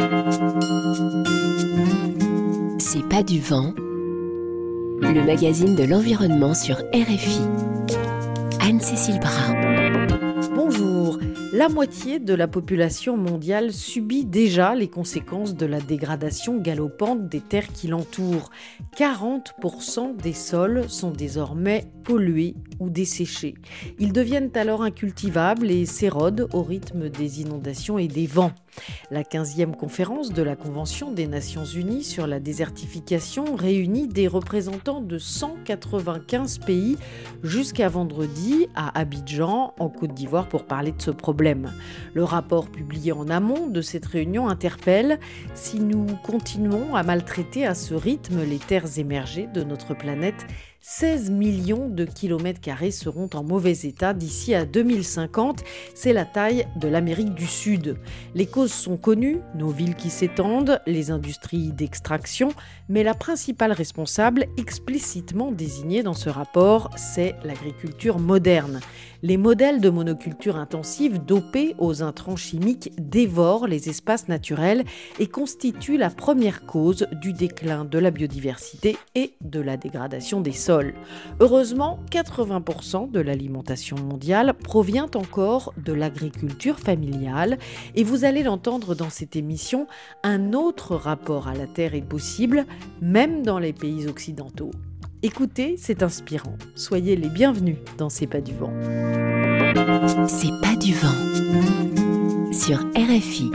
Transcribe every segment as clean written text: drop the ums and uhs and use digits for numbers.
C'est pas du vent, le magazine de l'environnement sur RFI. Anne-Cécile Brun. Bonjour. La moitié de la population mondiale subit déjà les conséquences de la dégradation galopante des terres qui l'entourent. 40% des sols sont désormais pollués ou desséchés. Ils deviennent alors incultivables et s'érodent au rythme des inondations et des vents. La 15e conférence de la Convention des Nations Unies sur la désertification réunit des représentants de 195 pays jusqu'à vendredi à Abidjan, en Côte d'Ivoire, pour parler de ce problème. Le rapport publié en amont de cette réunion interpelle: si nous continuons à maltraiter à ce rythme les terres émergées de notre planète, 16 millions de kilomètres carrés seront en mauvais état d'ici à 2050. C'est la taille de l'Amérique du Sud. Les causes sont connues, nos villes qui s'étendent, les industries d'extraction, mais la principale responsable, explicitement désignée dans ce rapport, c'est l'agriculture moderne. Les modèles de monoculture intensive dopés aux intrants chimiques dévorent les espaces naturels et constituent la première cause du déclin de la biodiversité et de la dégradation des sols. Heureusement, 80% de l'alimentation mondiale provient encore de l'agriculture familiale et vous allez l'entendre dans cette émission, un autre rapport à la terre est possible, même dans les pays occidentaux. Écoutez, c'est inspirant. Soyez les bienvenus dans C'est pas du vent. C'est pas du vent sur RFI.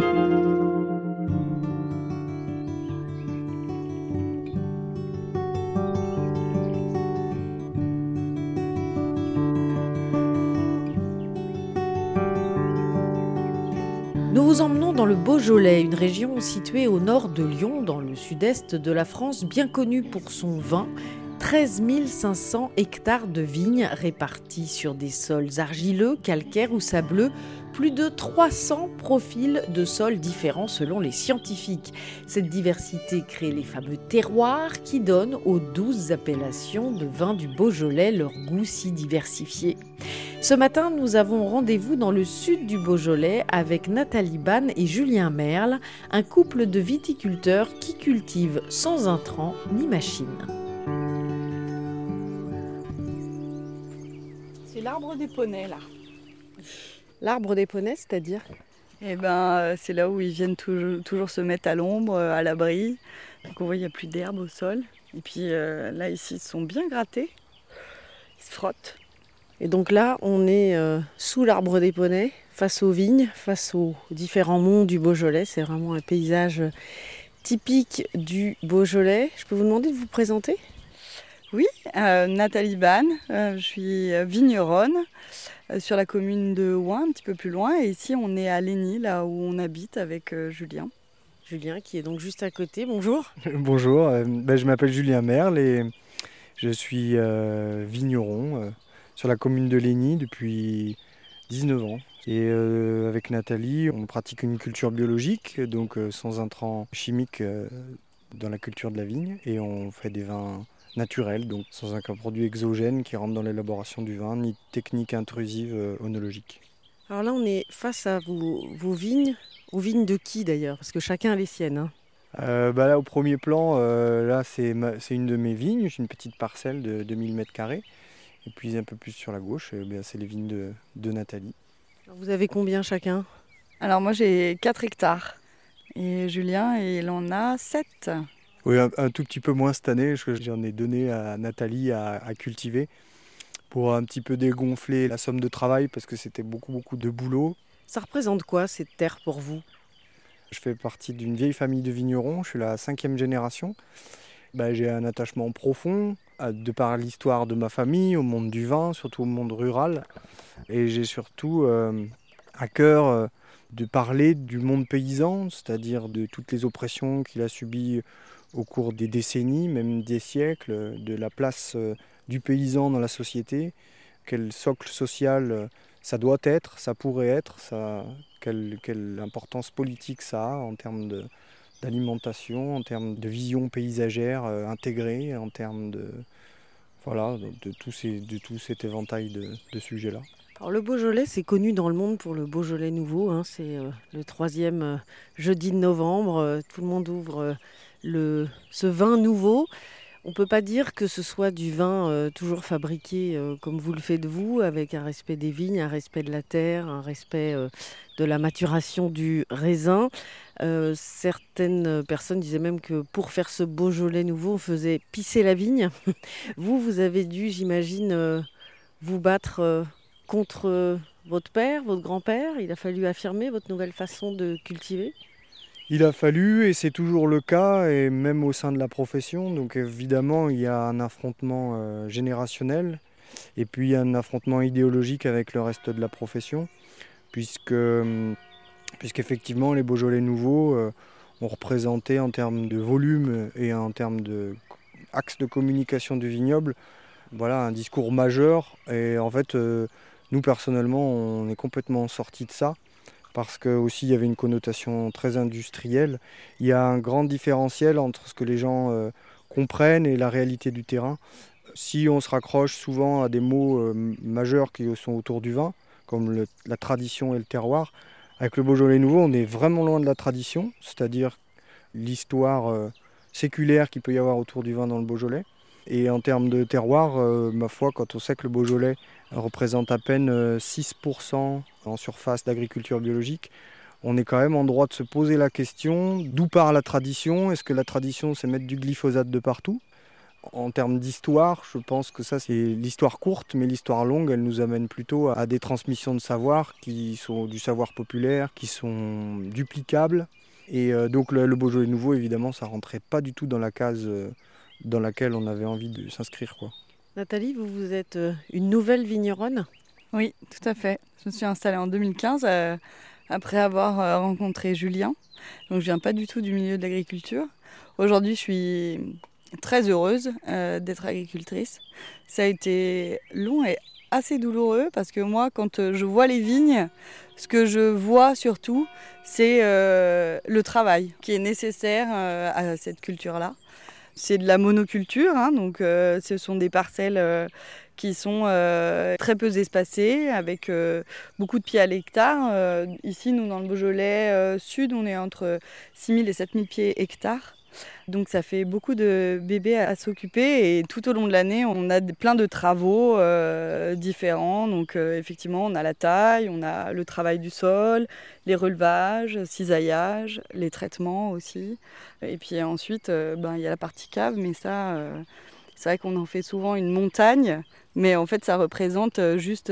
Nous vous emmenons dans le Beaujolais, une région située au nord de Lyon, dans le sud-est de la France, bien connue pour son vin. 13 500 hectares de vignes répartis sur des sols argileux, calcaires ou sableux, plus de 300 profils de sols différents selon les scientifiques. Cette diversité crée les fameux terroirs qui donnent aux 12 appellations de vins du Beaujolais leur goût si diversifié. Ce matin, nous avons rendez-vous dans le sud du Beaujolais avec Nathalie Banne et Julien Merle, un couple de viticulteurs qui cultivent sans intrants ni machines. C'est l'arbre des poneys, là. L'arbre des poneys, c'est-à-dire ? C'est là où ils viennent toujours se mettre à l'ombre, à l'abri. Donc on voit qu'il n'y a plus d'herbe au sol. Et puis là, ici, ils sont bien grattés. Ils se frottent. Et donc là, on est sous l'arbre des poneys, face aux vignes, face aux différents monts du Beaujolais. C'est vraiment un paysage typique du Beaujolais. Je peux vous demander de vous présenter ? Oui, Nathalie Banne, je suis vigneronne sur la commune de Ouin, un petit peu plus loin. Et ici, on est à Lény, là où on habite avec Julien. Julien, qui est donc juste à côté. Bonjour. Bonjour, je m'appelle Julien Merle et je suis vigneron sur la commune de Lény depuis 19 ans. Et avec Nathalie, on pratique une culture biologique, donc sans intrants chimiques dans la culture de la vigne. Et on fait des vins naturels, donc sans aucun produit exogène qui rentre dans l'élaboration du vin, ni technique intrusive œnologique. Alors là, on est face à vos vignes. Aux vignes de qui d'ailleurs ? Parce que chacun a les siennes. Hein. Là, au premier plan, là, c'est une de mes vignes. J'ai une petite parcelle de 2000 m². Et puis un peu plus sur la gauche, c'est les vignes de Nathalie. Alors, vous avez combien chacun ? Alors moi, j'ai 4 hectares. Et Julien, il en a 7. Oui, un tout petit peu moins cette année, parce que j'en ai donné à Nathalie à cultiver pour un petit peu dégonfler la somme de travail, parce que c'était beaucoup de boulot. Ça représente quoi cette terre pour vous ? Je fais partie d'une vieille famille de vignerons, je suis la 5e génération. J'ai un attachement profond, de par l'histoire de ma famille, au monde du vin, surtout au monde rural. Et j'ai surtout à cœur de parler du monde paysan, c'est-à-dire de toutes les oppressions qu'il a subies au cours des décennies, même des siècles, de la place du paysan dans la société, quel socle social ça doit être, ça pourrait être, quelle importance politique ça a en termes d'alimentation, en termes de vision paysagère intégrée, en termes de tout cet éventail de sujets-là. Alors, le Beaujolais, c'est connu dans le monde pour le Beaujolais nouveau, hein. C'est le 3e jeudi de novembre. Tout le monde ouvre ce vin nouveau. On ne peut pas dire que ce soit du vin toujours fabriqué comme vous le faites vous, avec un respect des vignes, un respect de la terre, un respect de la maturation du raisin. Certaines personnes disaient même que pour faire ce Beaujolais nouveau, on faisait pisser la vigne. Vous avez dû, j'imagine, vous battre contre votre père, votre grand-père. Il a fallu affirmer votre nouvelle façon de cultiver. Il a fallu, et c'est toujours le cas, et même au sein de la profession. Donc évidemment, il y a un affrontement générationnel, et puis il y a un affrontement idéologique avec le reste de la profession, puisqu'effectivement, les Beaujolais nouveaux ont représenté en termes de volume et en termes d'axe de communication du vignoble, voilà, un discours majeur. Et en fait, nous personnellement, on est complètement sortis de ça, parce que aussi il y avait une connotation très industrielle. Il y a un grand différentiel entre ce que les gens comprennent et la réalité du terrain. Si on se raccroche souvent à des mots majeurs qui sont autour du vin, comme la tradition et le terroir, avec le Beaujolais nouveau, on est vraiment loin de la tradition, c'est-à-dire l'histoire séculaire qu'il peut y avoir autour du vin dans le Beaujolais. Et en termes de terroir, ma foi, quand on sait que le Beaujolais représente à peine 6% en surface d'agriculture biologique, on est quand même en droit de se poser la question d'où part la tradition. Est-ce que la tradition, c'est mettre du glyphosate de partout ? En termes d'histoire, je pense que ça, c'est l'histoire courte, mais l'histoire longue, elle nous amène plutôt à des transmissions de savoir qui sont du savoir populaire, qui sont duplicables. Et donc le Beaujolais nouveau, évidemment, ça rentrait pas du tout dans la case dans laquelle on avait envie de s'inscrire, quoi. Nathalie, vous êtes une nouvelle vigneronne ? Oui, tout à fait. Je me suis installée en 2015 après avoir rencontré Julien. Donc je viens pas du tout du milieu de l'agriculture. Aujourd'hui, je suis très heureuse d'être agricultrice. Ça a été long et assez douloureux parce que moi, quand je vois les vignes, ce que je vois surtout, c'est le travail qui est nécessaire à cette culture-là. C'est de la monoculture, hein, donc ce sont des parcelles qui sont très peu espacées, avec beaucoup de pieds à l'hectare. Ici, nous, dans le Beaujolais sud, on est entre 6 000 et 7 000 pieds hectares. Donc ça fait beaucoup de bébés à s'occuper et tout au long de l'année, on a plein de travaux différents. Donc effectivement, on a la taille, on a le travail du sol, les relevages, cisaillage, les traitements aussi. Et puis ensuite, il y a la partie cave, mais ça, c'est vrai qu'on en fait souvent une montagne. Mais en fait, ça représente juste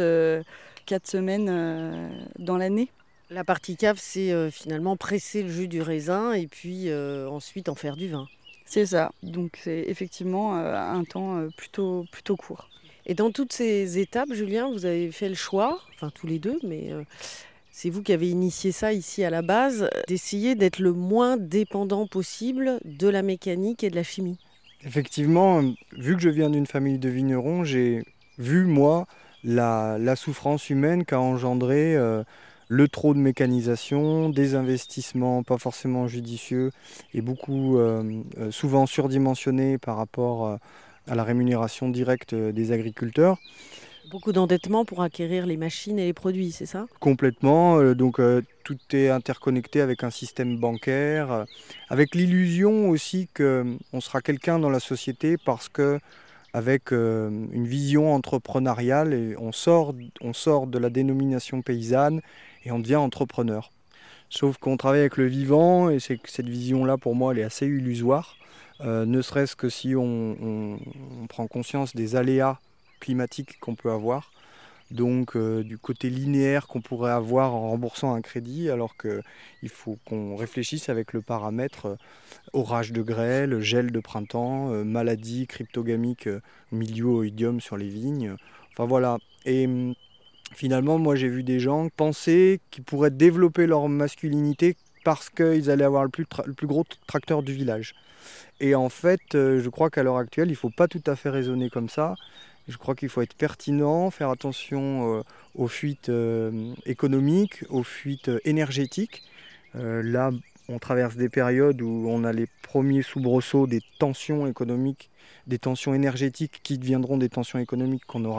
4 semaines dans l'année. La partie cave, c'est finalement presser le jus du raisin et puis ensuite en faire du vin. C'est ça. Donc c'est effectivement un temps plutôt court. Et dans toutes ces étapes, Julien, vous avez fait le choix, enfin tous les deux, mais c'est vous qui avez initié ça ici à la base, d'essayer d'être le moins dépendant possible de la mécanique et de la chimie. Effectivement, vu que je viens d'une famille de vignerons, j'ai vu, moi, la souffrance humaine qu'a engendré le trop de mécanisation, des investissements pas forcément judicieux et beaucoup souvent surdimensionnés par rapport à la rémunération directe des agriculteurs. Beaucoup d'endettement pour acquérir les machines et les produits, c'est ça ? Complètement, tout est interconnecté avec un système bancaire, avec l'illusion aussi qu'on sera quelqu'un dans la société parce que avec une vision entrepreneuriale et on sort de la dénomination paysanne et on devient entrepreneur. Sauf qu'on travaille avec le vivant et cette vision-là pour moi elle est assez illusoire, ne serait-ce que si on prend conscience des aléas climatiques qu'on peut avoir. Donc du côté linéaire qu'on pourrait avoir en remboursant un crédit, alors qu'il faut qu'on réfléchisse avec le paramètre orage de grêle, gel de printemps, maladies cryptogamiques mildio-oïdium sur les vignes. Enfin voilà. Et finalement, moi j'ai vu des gens penser qu'ils pourraient développer leur masculinité parce qu'ils allaient avoir le plus gros tracteur du village. Et en fait, je crois qu'à l'heure actuelle, il ne faut pas tout à fait raisonner comme ça. Je crois qu'il faut être pertinent, faire attention aux fuites économiques, aux fuites énergétiques. Là, on traverse des périodes où on a les premiers soubresauts des tensions économiques, des tensions énergétiques qui deviendront des tensions économiques qu'on aura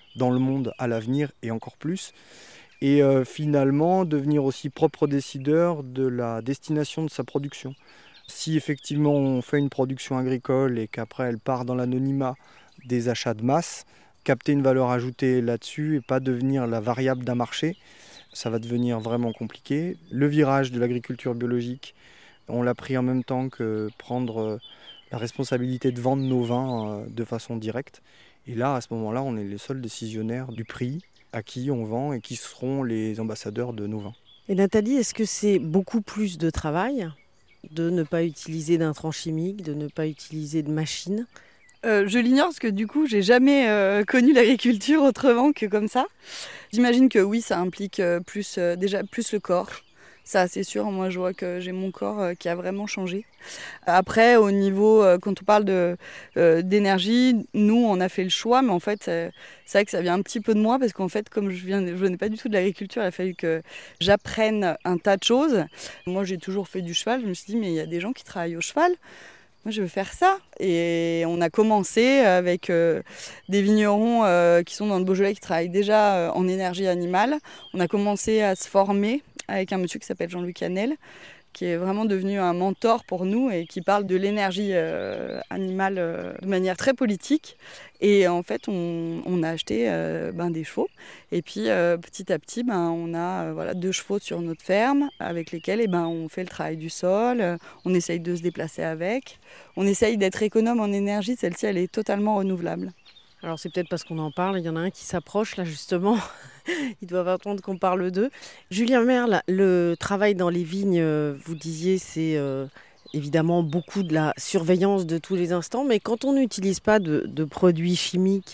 dans le monde à l'avenir et encore plus. Et finalement, devenir aussi propre décideur de la destination de sa production. Si effectivement on fait une production agricole et qu'après elle part dans l'anonymat des achats de masse, capter une valeur ajoutée là-dessus et pas devenir la variable d'un marché, ça va devenir vraiment compliqué. Le virage de l'agriculture biologique, on l'a pris en même temps que prendre la responsabilité de vendre nos vins de façon directe. Et là, à ce moment-là, on est les seuls décisionnaires du prix à qui on vend et qui seront les ambassadeurs de nos vins. Et Nathalie, est-ce que c'est beaucoup plus de travail de ne pas utiliser d'intrants chimiques, de ne pas utiliser de machines? Je l'ignore parce que du coup, j'ai jamais connu l'agriculture autrement que comme ça. J'imagine que oui, ça implique déjà plus le corps. Ça, c'est sûr. Moi, je vois que j'ai mon corps qui a vraiment changé. Après, au niveau, quand on parle d'énergie, nous, on a fait le choix, mais en fait, c'est vrai que ça vient un petit peu de moi parce qu'en fait, comme je venais pas du tout de l'agriculture, il a fallu que j'apprenne un tas de choses. Moi, j'ai toujours fait du cheval. Je me suis dit, mais il y a des gens qui travaillent au cheval. Moi, je veux faire ça. Et on a commencé avec des vignerons qui sont dans le Beaujolais, qui travaillent déjà en énergie animale. On a commencé à se former avec un monsieur qui s'appelle Jean-Luc Canel, qui est vraiment devenu un mentor pour nous et qui parle de l'énergie animale de manière très politique. Et en fait, on a acheté des chevaux. Et puis, petit à petit, on a 2 chevaux sur notre ferme avec lesquels on fait le travail du sol. On essaye de se déplacer avec. On essaye d'être économe en énergie. Celle-ci, elle est totalement renouvelable. Alors c'est peut-être parce qu'on en parle, il y en a un qui s'approche là justement, ils doivent attendre qu'on parle d'eux. Julien Merle, le travail dans les vignes, vous disiez, c'est évidemment beaucoup de la surveillance de tous les instants, mais quand on n'utilise pas de produits chimiques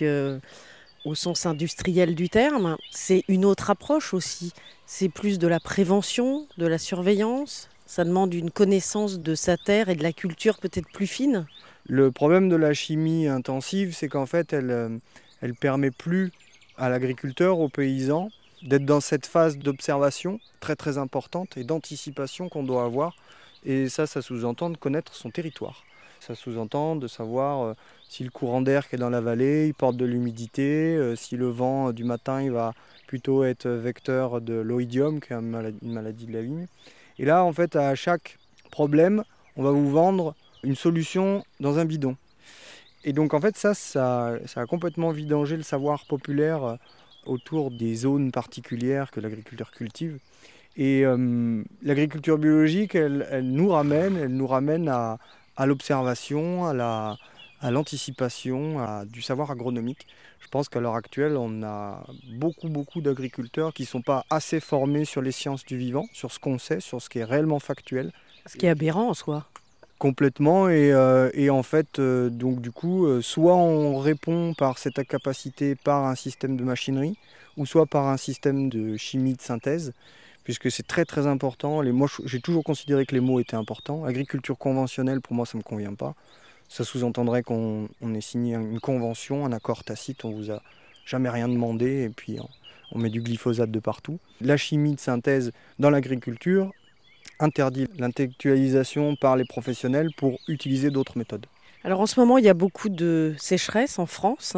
au sens industriel du terme, c'est une autre approche aussi. C'est plus de la prévention, de la surveillance, ça demande une connaissance de sa terre et de la culture peut-être plus fine. Le problème de la chimie intensive, c'est qu'en fait, elle permet plus à l'agriculteur, aux paysans, d'être dans cette phase d'observation très très importante et d'anticipation qu'on doit avoir. Et ça sous-entend de connaître son territoire. Ça sous-entend de savoir si le courant d'air qui est dans la vallée, il porte de l'humidité, si le vent du matin, il va plutôt être vecteur de l'oïdium, qui est une maladie de la vigne. Et là, en fait, à chaque problème, on va vous vendre une solution dans un bidon. Et donc en fait ça a complètement vidangé le savoir populaire autour des zones particulières que l'agriculteur cultive. Et l'agriculture biologique, elle nous ramène à l'observation, à l'anticipation, à du savoir agronomique. Je pense qu'à l'heure actuelle, on a beaucoup d'agriculteurs qui ne sont pas assez formés sur les sciences du vivant, sur ce qu'on sait, sur ce qui est réellement factuel. Ce qui est aberrant en soi. Complètement, et en fait, donc du coup, soit on répond par cette capacité par un système de machinerie, ou soit par un système de chimie de synthèse, puisque c'est très très important. Moi, j'ai toujours considéré que les mots étaient importants. Agriculture conventionnelle, pour moi, ça ne me convient pas. Ça sous-entendrait qu'on ait signé une convention, un accord tacite, on vous a jamais rien demandé, et puis on met du glyphosate de partout. La chimie de synthèse dans l'agriculture interdit l'intellectualisation par les professionnels pour utiliser d'autres méthodes. Alors en ce moment, il y a beaucoup de sécheresse en France.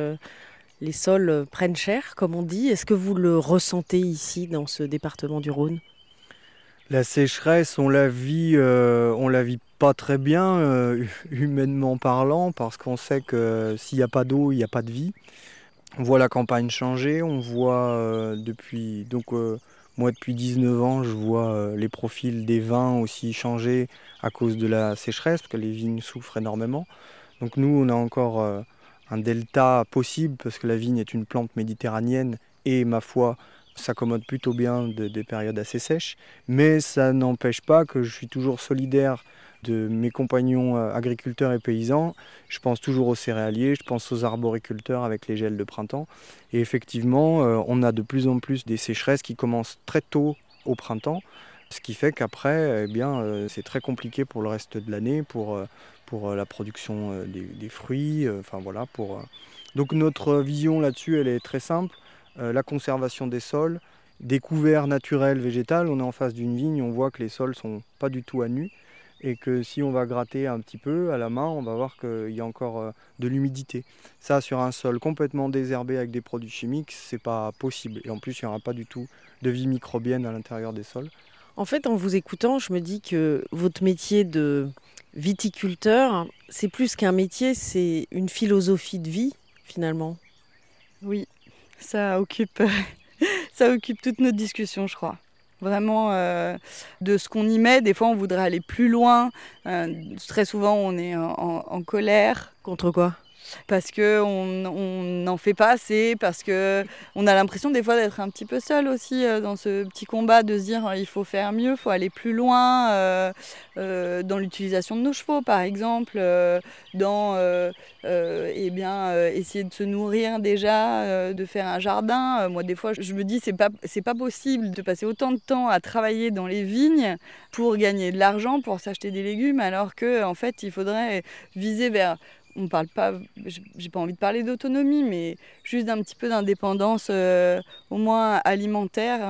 Les sols prennent cher, comme on dit. Est-ce que vous le ressentez ici, dans ce département du Rhône ? La sécheresse, on la vit pas très bien, humainement parlant, parce qu'on sait que s'il n'y a pas d'eau, il n'y a pas de vie. On voit la campagne changer, on voit depuis 19 ans, je vois les profils des vins aussi changer à cause de la sécheresse, parce que les vignes souffrent énormément. Donc nous, on a encore un delta possible, parce que la vigne est une plante méditerranéenne, et ma foi, s'accommode plutôt bien des périodes assez sèches. Mais ça n'empêche pas que je suis toujours solidaire de mes compagnons agriculteurs et paysans. Je pense toujours aux céréaliers, je pense aux arboriculteurs avec les gels de printemps. Et effectivement, on a de plus en plus des sécheresses qui commencent très tôt au printemps, ce qui fait qu'après, c'est très compliqué pour le reste de l'année, pour la production des fruits. Donc notre vision là-dessus, elle est très simple. La conservation des sols, des couverts naturels végétaux. On est en face d'une vigne, on voit que les sols ne sont pas du tout à nu. et que si on va gratter un petit peu à la main, on va voir qu'il y a encore de l'humidité. Ça, sur un sol complètement désherbé avec des produits chimiques, c'est pas possible. Et en plus, il n'y aura pas du tout de vie microbienne à l'intérieur des sols. En fait, en vous écoutant, je me dis que votre métier de viticulteur, c'est plus qu'un métier, c'est une philosophie de vie, finalement. Oui, ça occupe, ça occupe toute notre discussion, je crois. Vraiment, de ce qu'on y met, des fois on voudrait aller plus loin. Très souvent on est en colère. Contre quoi? Parce qu'on n'en fait pas assez, parce qu'on a l'impression des fois d'être un petit peu seul aussi dans ce petit combat, de se dire il faut faire mieux, il faut aller plus loin dans l'utilisation de nos chevaux par exemple, dans essayer de se nourrir déjà, de faire un jardin. Moi des fois je me dis c'est pas possible de passer autant de temps à travailler dans les vignes pour gagner de l'argent, pour s'acheter des légumes, alors que en fait il faudrait viser vers... On parle pas, j'ai pas envie de parler d'autonomie, mais juste d'un petit peu d'indépendance, au moins alimentaire.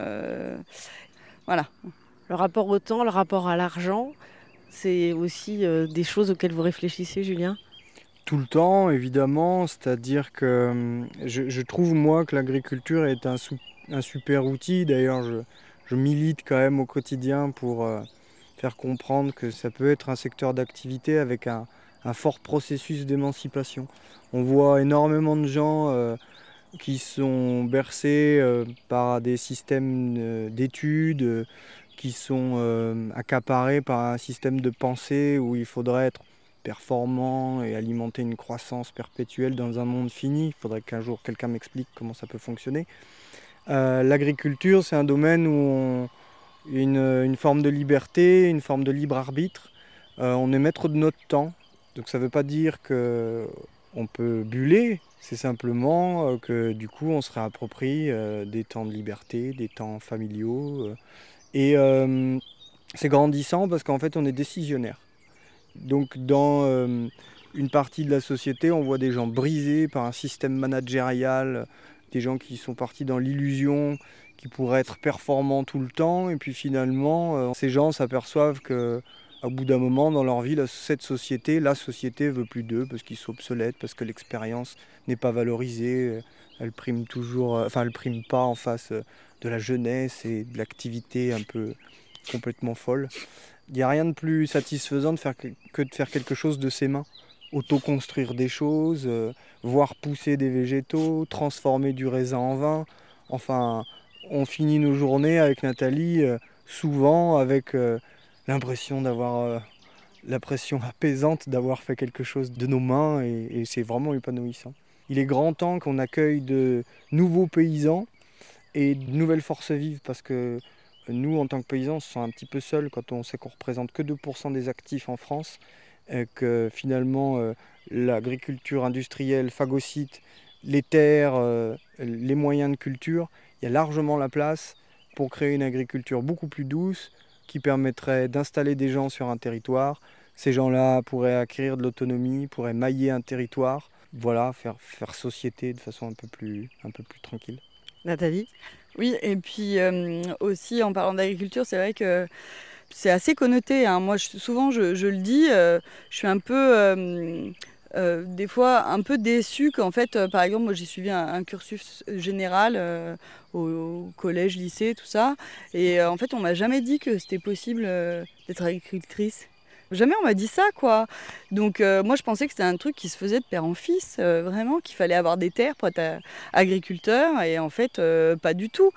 Voilà. Le rapport au temps, le rapport à l'argent, c'est aussi des choses auxquelles vous réfléchissez, Julien? Tout le temps, évidemment, c'est-à-dire que je trouve, moi, que l'agriculture est un super outil. D'ailleurs, je milite quand même au quotidien pour faire comprendre que ça peut être un secteur d'activité avec un fort processus d'émancipation. On voit énormément de gens qui sont bercés par des systèmes d'études, qui sont accaparés par un système de pensée où il faudrait être performant et alimenter une croissance perpétuelle dans un monde fini. Il faudrait qu'un jour quelqu'un m'explique comment ça peut fonctionner. L'agriculture, c'est un domaine où une forme de liberté, une forme de libre arbitre. On est maître de notre temps. Donc ça ne veut pas dire qu'on peut buller, c'est simplement que du coup on se réapproprie des temps de liberté, des temps familiaux. C'est grandissant parce qu'en fait on est décisionnaire. Donc dans une partie de la société, on voit des gens brisés par un système managérial, des gens qui sont partis dans l'illusion, qui pourraient être performants tout le temps, et puis finalement ces gens s'aperçoivent que au bout d'un moment dans leur vie, la société veut plus d'eux parce qu'ils sont obsolètes, parce que l'expérience n'est pas valorisée, elle prime elle prime pas en face de la jeunesse et de l'activité un peu complètement folle. Il n'y a rien de plus satisfaisant que de faire quelque chose de ses mains. Auto-construire des choses, voir pousser des végétaux, transformer du raisin en vin. Enfin, on finit nos journées avec Nathalie souvent avec l'impression d'avoir la pression apaisante d'avoir fait quelque chose de nos mains et c'est vraiment épanouissant. Il est grand temps qu'on accueille de nouveaux paysans et de nouvelles forces vives parce que nous, en tant que paysans, on se sent un petit peu seuls quand on sait qu'on représente que 2% des actifs en France, que finalement l'agriculture industrielle phagocyte les terres, les moyens de culture. Il y a largement la place pour créer une agriculture beaucoup plus douce qui permettrait d'installer des gens sur un territoire. Ces gens-là pourraient acquérir de l'autonomie, pourraient mailler un territoire, voilà, faire société de façon un peu plus tranquille. Nathalie? Oui, et puis aussi en parlant d'agriculture, c'est vrai que c'est assez connoté, hein. Moi, souvent, je le dis, je suis un peu, des fois, un peu déçue qu'en fait, par exemple, moi, j'ai suivi un cursus général au collège, lycée, tout ça. Et en fait, on m'a jamais dit que c'était possible d'être agricultrice. Jamais on m'a dit ça, quoi. Donc, moi, je pensais que c'était un truc qui se faisait de père en fils, vraiment, qu'il fallait avoir des terres pour être agriculteur. Et en fait, pas du tout.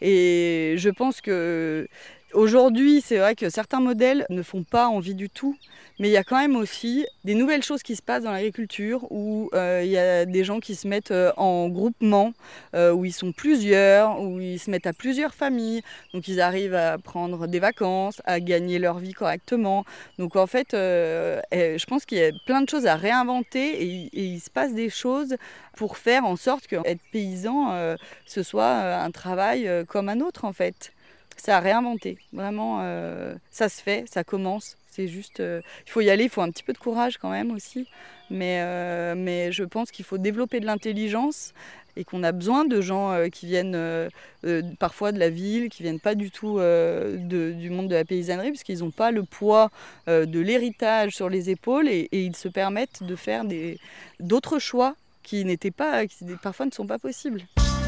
Et je pense que aujourd'hui, c'est vrai que certains modèles ne font pas envie du tout. Mais il y a quand même aussi des nouvelles choses qui se passent dans l'agriculture où il y a des gens qui se mettent en groupement, où ils sont plusieurs, où ils se mettent à plusieurs familles. Donc ils arrivent à prendre des vacances, à gagner leur vie correctement. Donc en fait, je pense qu'il y a plein de choses à réinventer et il se passe des choses pour faire en sorte que être paysan, ce soit un travail comme un autre en fait. C'est à réinventer, vraiment, ça se fait, ça commence. C'est juste, il faut y aller, il faut un petit peu de courage quand même aussi. Mais je pense qu'il faut développer de l'intelligence et qu'on a besoin de gens qui viennent parfois de la ville, qui viennent pas du tout du monde de la paysannerie, parce qu'ils n'ont pas le poids de l'héritage sur les épaules et ils se permettent de faire d'autres choix qui parfois ne sont pas possibles.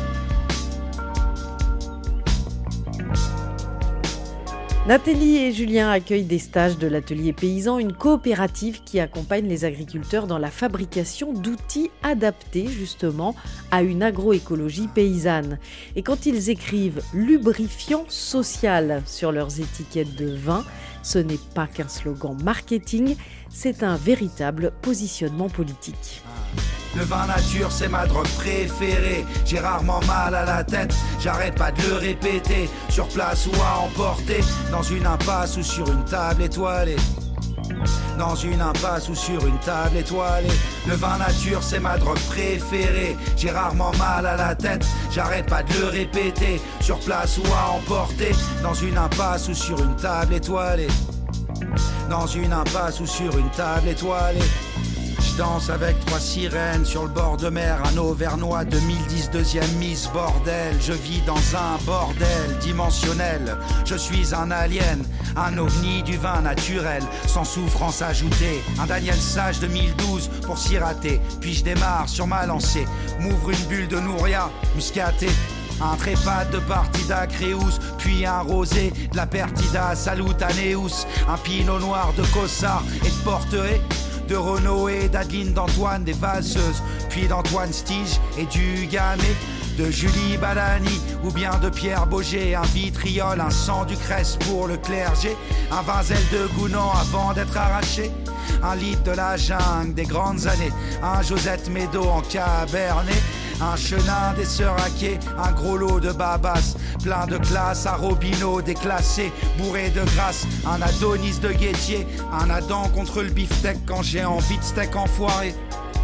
Nathalie et Julien accueillent des stages de l'Atelier Paysan, une coopérative qui accompagne les agriculteurs dans la fabrication d'outils adaptés justement à une agroécologie paysanne. Et quand ils écrivent « lubrifiant social » sur leurs étiquettes de vin, ce n'est pas qu'un slogan marketing, c'est un véritable positionnement politique. Le vin nature, c'est ma drogue préférée. J'ai rarement mal à la tête, j'arrête pas de le répéter. Sur place ou à emporter, dans une impasse ou sur une table étoilée. Dans une impasse ou sur une table étoilée. Le vin nature, c'est ma drogue préférée. J'ai rarement mal à la tête, j'arrête pas de le répéter. Sur place ou à emporter, dans une impasse ou sur une table étoilée. Dans une impasse ou sur une table étoilée. Je danse avec 3 sirènes sur le bord de mer. Un Auvergnat 2010, deuxième Miss Bordel. Je vis dans un bordel dimensionnel. Je suis un alien, un ovni du vin naturel, sans souffrance ajoutée. Un Daniel Sage 2012 pour s'y rater. Puis je démarre sur ma lancée. M'ouvre une bulle de Nouria muscatée. Un trépas de Partida Créus, puis un rosé de la Pertida Salutaneus. Un pinot noir de Cossard et de Porteret, de Renaud et d'Adeline, d'Antoine, des valseuses, puis d'Antoine Stige et du Gamay, de Julie Balani ou bien de Pierre Boger. Un vitriol, un sang du Cresse pour le clergé, un Vinzel de Gounan avant d'être arraché, un litre de la jungle des grandes années, un Josette Médo en Cabernet, un chenin des Seraquets, un gros lot de babas, plein de classe, un Robineau déclassé, bourré de grâce, un Adonis de Guettier, un Adam contre le beefsteak quand j'ai envie de steak enfoiré.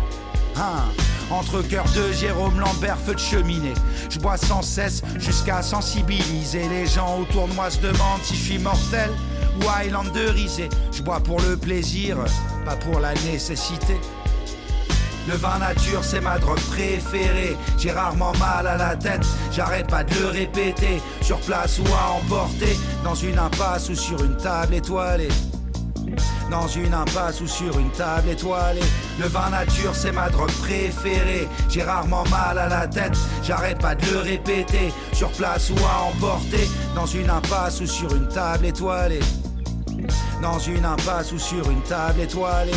Entre cœur de Jérôme Lambert, feu de cheminée. Je bois sans cesse jusqu'à sensibiliser les gens autour de moi, se demandent si je suis mortel ou Highlanderisé. Je bois pour le plaisir, pas pour la nécessité. Le vin nature, c'est ma drogue préférée. J'ai rarement mal à la tête, j'arrête pas de le répéter. Sur place ou à emporter, dans une impasse ou sur une table étoilée. Dans une impasse ou sur une table étoilée. Le vin nature, c'est ma drogue préférée. J'ai rarement mal à la tête, j'arrête pas de le répéter. Sur place ou à emporter, dans une impasse ou sur une table étoilée. Dans une impasse ou sur une table étoilée.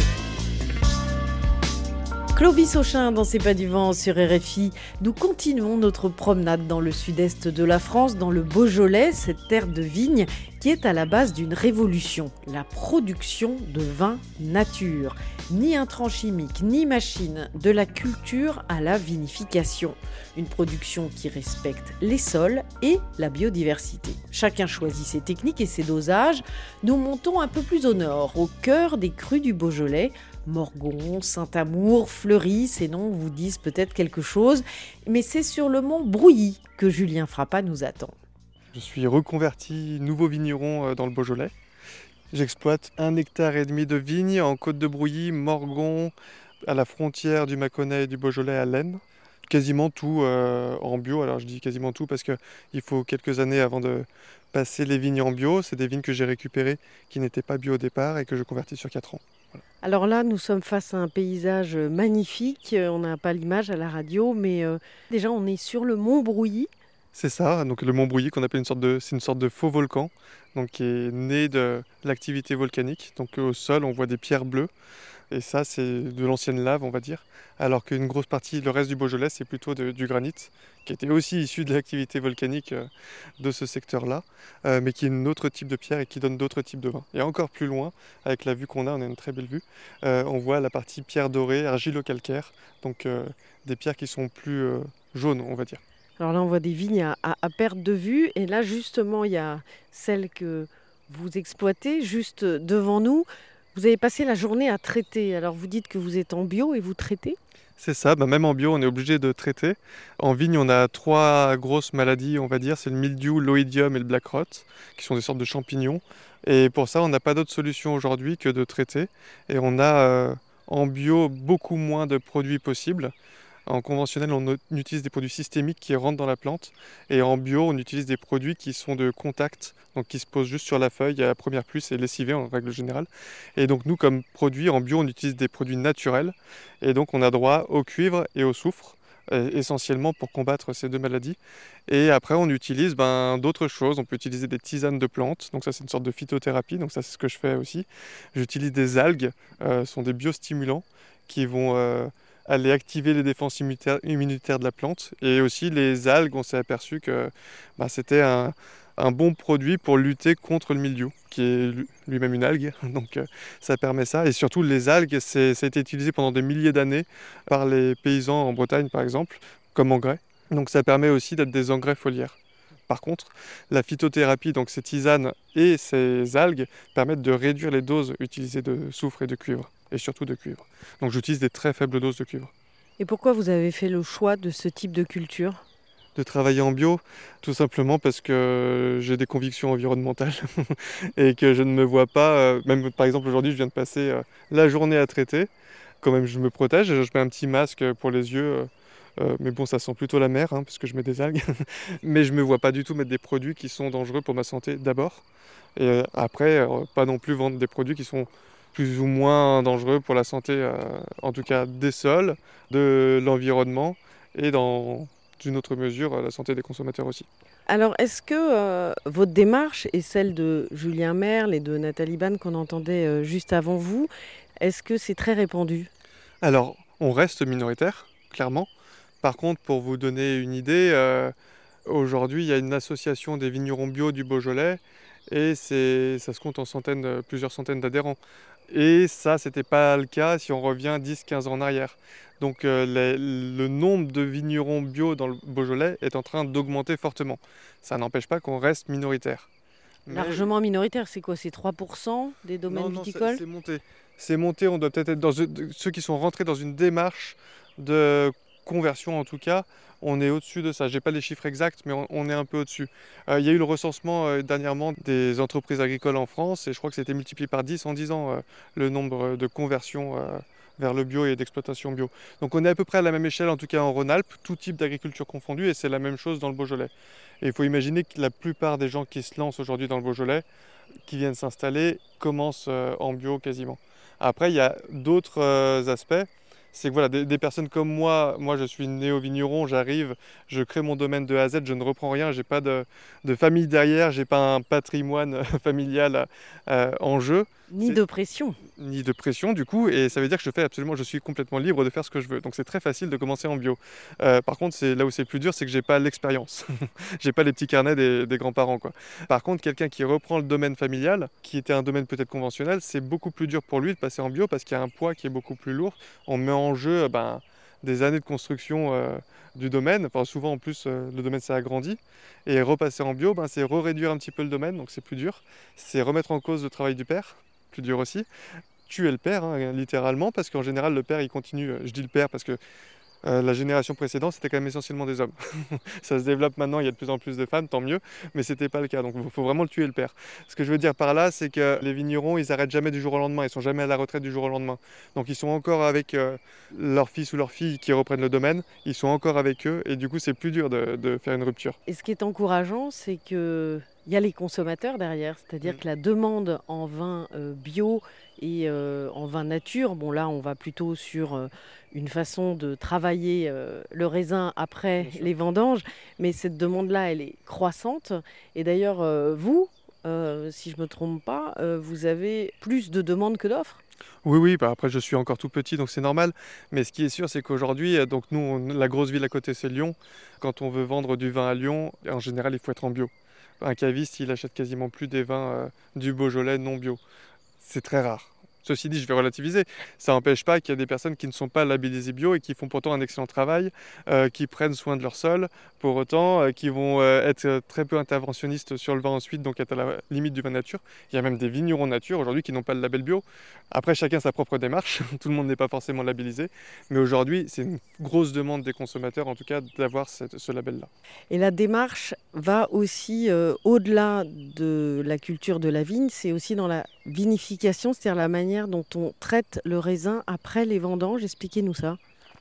Clovis Auchin dans C'est pas du vent sur RFI. Nous continuons notre promenade dans le sud-est de la France, dans le Beaujolais, cette terre de vigne qui est à la base d'une révolution, la production de vin nature. Ni intrants chimiques, ni machines, de la culture à la vinification. Une production qui respecte les sols et la biodiversité. Chacun choisit ses techniques et ses dosages. Nous montons un peu plus au nord, au cœur des crus du Beaujolais. Morgon, Saint-Amour, Fleury, ces noms vous disent peut-être quelque chose, mais c'est sur le mont Brouilly que Julien Frappat nous attend. Je suis reconverti nouveau vigneron dans le Beaujolais. J'exploite 1,5 hectare de vignes en Côte de Brouilly, Morgon, à la frontière du Mâconnais et du Beaujolais à l'Aisne. Quasiment tout en bio, alors je dis quasiment tout parce qu'il faut quelques années avant de passer les vignes en bio. C'est des vignes que j'ai récupérées qui n'étaient pas bio au départ et que je convertis sur 4 ans. Voilà. Alors là, nous sommes face à un paysage magnifique. On n'a pas l'image à la radio, mais déjà on est sur le mont Brouilly. C'est ça, donc le mont Brouilly qu'on appelle c'est une sorte de faux volcan, donc qui est né de l'activité volcanique. Donc au sol, on voit des pierres bleues, et ça c'est de l'ancienne lave, on va dire. Alors qu'une grosse partie, le reste du Beaujolais, c'est plutôt du granit, qui était aussi issu de l'activité volcanique de ce secteur-là, mais qui est un autre type de pierre et qui donne d'autres types de vins. Et encore plus loin, avec la vue qu'on a une très belle vue, on voit la partie pierre dorée, argilo-calcaire, donc des pierres qui sont plus jaunes, on va dire. Alors là, on voit des vignes à perte de vue. Et là, justement, il y a celle que vous exploitez juste devant nous. Vous avez passé la journée à traiter. Alors, vous dites que vous êtes en bio et vous traitez ? C'est ça, même en bio, on est obligé de traiter. En vigne, on a 3 grosses maladies, on va dire. C'est le mildiou, l'oïdium et le black rot, qui sont des sortes de champignons. Et pour ça, on n'a pas d'autre solution aujourd'hui que de traiter. Et on a en bio beaucoup moins de produits possibles. En conventionnel, on utilise des produits systémiques qui rentrent dans la plante. Et en bio, on utilise des produits qui sont de contact, donc qui se posent juste sur la feuille à la première pluie, c'est lessivé en règle générale. Et donc nous, comme produits, en bio, on utilise des produits naturels. Et donc on a droit au cuivre et au soufre, essentiellement pour combattre ces deux maladies. Et après, on utilise d'autres choses. On peut utiliser des tisanes de plantes. Donc ça, c'est une sorte de phytothérapie. Donc ça, c'est ce que je fais aussi. J'utilise des algues, ce sont des biostimulants qui vont aller activer les défenses immunitaires de la plante. Et aussi, les algues, on s'est aperçu que c'était un bon produit pour lutter contre le mildiou, qui est lui-même une algue. Donc ça permet ça. Et surtout, les algues, ça a été utilisé pendant des milliers d'années par les paysans en Bretagne, par exemple, comme engrais. Donc ça permet aussi d'être des engrais foliaires. Par contre, la phytothérapie, donc ces tisanes et ces algues, permettent de réduire les doses utilisées de soufre et de cuivre, et surtout de cuivre. Donc j'utilise des très faibles doses de cuivre. Et pourquoi vous avez fait le choix de ce type de culture ? De travailler en bio, tout simplement parce que j'ai des convictions environnementales et que je ne me vois pas, même par exemple aujourd'hui je viens de passer la journée à traiter, quand même je me protège, je mets un petit masque pour les yeux, mais bon ça sent plutôt la mer parce que je mets des algues, mais je ne me vois pas du tout mettre des produits qui sont dangereux pour ma santé d'abord, et après pas non plus vendre des produits qui sont plus ou moins dangereux pour la santé, en tout cas des sols, de l'environnement et dans d'une autre mesure la santé des consommateurs aussi. Alors, est-ce que votre démarche et celle de Julien Merle et de Nathalie Banne qu'on entendait juste avant vous, est-ce que c'est très répandu ? Alors, on reste minoritaire, clairement. Par contre, pour vous donner une idée, aujourd'hui, il y a une association des vignerons bio du Beaujolais et ça se compte en plusieurs centaines d'adhérents. Et ça, c'était pas le cas si on revient 10-15 ans en arrière. Donc le nombre de vignerons bio dans le Beaujolais est en train d'augmenter fortement. Ça n'empêche pas qu'on reste minoritaire. Largement minoritaire, c'est quoi ? C'est 3% des domaines viticoles ? C'est monté. C'est monté, on doit peut-être être dans ceux qui sont rentrés dans une démarche de conversion en tout cas. On est au-dessus de ça. Je n'ai pas les chiffres exacts, mais on est un peu au-dessus. Il y a eu le recensement dernièrement des entreprises agricoles en France et je crois que c'était multiplié par 10 en 10 ans le nombre de conversions vers le bio et d'exploitation bio. Donc on est à peu près à la même échelle, en tout cas en Rhône-Alpes, tout type d'agriculture confondue, et c'est la même chose dans le Beaujolais. Et il faut imaginer que la plupart des gens qui se lancent aujourd'hui dans le Beaujolais, qui viennent s'installer, commencent en bio quasiment. Après, il y a d'autres aspects. C'est que voilà, des personnes comme moi je suis néo-vigneron, j'arrive, je crée mon domaine de A à Z, je ne reprends rien, j'ai pas de famille derrière, j'ai pas un patrimoine familial en jeu. Ni de pression. Ni de pression du coup, et ça veut dire que je suis complètement libre de faire ce que je veux. Donc c'est très facile de commencer en bio. Par contre, c'est là où c'est plus dur, c'est que j'ai pas l'expérience. J'ai pas les petits carnets des grands-parents, quoi. Par contre, quelqu'un qui reprend le domaine familial, qui était un domaine peut-être conventionnel, c'est beaucoup plus dur pour lui de passer en bio parce qu'il y a un poids qui est beaucoup plus lourd. On met en jeu des années de construction du domaine. Enfin, souvent en plus le domaine s'est agrandi, et repasser en bio, c'est réduire un petit peu le domaine, donc c'est plus dur. C'est remettre en cause le travail du père, plus dur aussi. Tuer le père, littéralement, parce qu'en général le père il continue, je dis le père parce que la génération précédente c'était quand même essentiellement des hommes. Ça se développe maintenant, il y a de plus en plus de femmes, tant mieux, mais c'était pas le cas, donc il faut vraiment le tuer le père. Ce que je veux dire par là, c'est que les vignerons ils arrêtent jamais du jour au lendemain, ils sont jamais à la retraite du jour au lendemain, donc ils sont encore avec leur fils ou leur fille qui reprennent le domaine, ils sont encore avec eux, et du coup c'est plus dur de faire une rupture. Et ce qui est encourageant, c'est que il y a les consommateurs derrière, c'est-à-dire que la demande en vin bio et en vin nature, bon là on va plutôt sur une façon de travailler le raisin après les vendanges, mais cette demande-là elle est croissante, et d'ailleurs vous, si je ne me trompe pas, vous avez plus de demandes que d'offres. Oui, après je suis encore tout petit donc c'est normal, mais ce qui est sûr c'est qu'aujourd'hui, donc nous, la grosse ville à côté c'est Lyon, quand on veut vendre du vin à Lyon, en général il faut être en bio. Un caviste, il achète quasiment plus des vins du Beaujolais non bio. C'est très rare. Ceci dit, je vais relativiser. Ça n'empêche pas qu'il y a des personnes qui ne sont pas labellisées bio et qui font pourtant un excellent travail, qui prennent soin de leur sol, pour autant, qui vont être très peu interventionnistes sur le vin ensuite, donc être à la limite du vin nature. Il y a même des vignerons nature aujourd'hui qui n'ont pas le label bio. Après, chacun sa propre démarche. Tout le monde n'est pas forcément labellisé. Mais aujourd'hui, c'est une grosse demande des consommateurs, en tout cas, d'avoir ce label-là. Et la démarche va aussi au-delà de la culture de la vigne, c'est aussi dans la vinification, c'est-à-dire la manière dont on traite le raisin après les vendanges. Expliquez-nous ça.